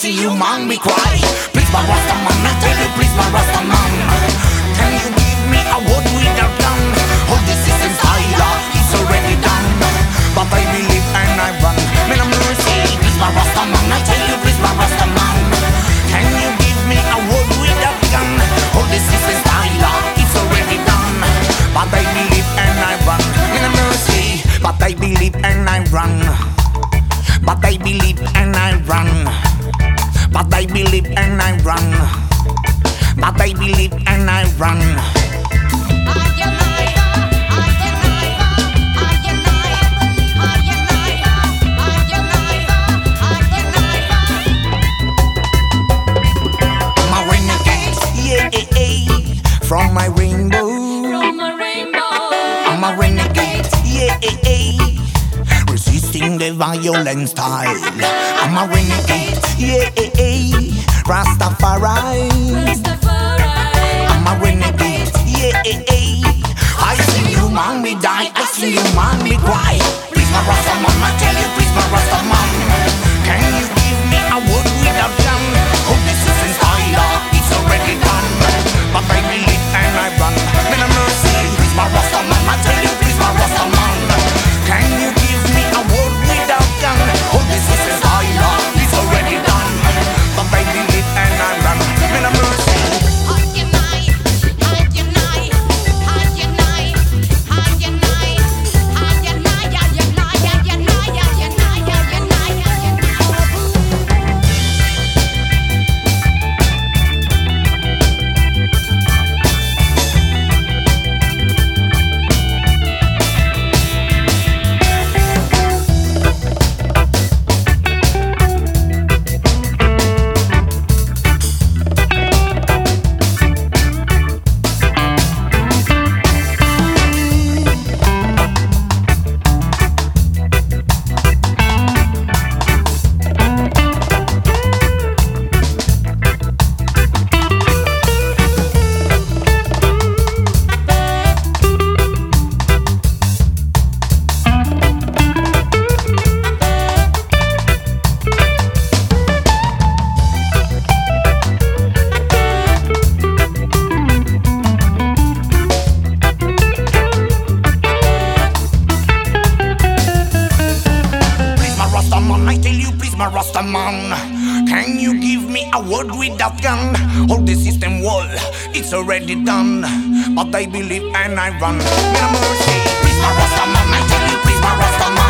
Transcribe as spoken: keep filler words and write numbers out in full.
see you man me cry. Please my Rasta man, I tell you please my Rasta man, can you give me a word with a gun? All this is in style, it's already done. But I believe and I run, me no mercy. Please my Rasta man, I tell you please my Rasta man, can you give me a word with a gun? All this is in style, it's already done. But I believe and I run, me no mercy. But I believe and I run. But I believe and I run. But I believe and I run. But I believe and I run. I'm a renegade, yeah, from my rainbow. From a rainbow. I'm a renegade, yeah, resisting the violent style. I'm a renegade, yeah, Rastafari. Rastafari. I'm a renegade, yeah. I see you man me die, I see you man me cry. Please my Rasta man, I tell you please my Rasta man, can you give me a word with a gun? Oh this is in style, it's already done. But I believe and I run, me no mercy. Please my Rasta man, I tell you please my Rasta man, can you give me a word with a gun? Oh this is in style, it's already done. But I believe and I run, me no mercy. I tell you please my Rasta man, can you give me a word with that gun? All the system wall, it's already done. But I believe and I run, me no mercy. Please my Rasta man, I tell you please my Rasta man,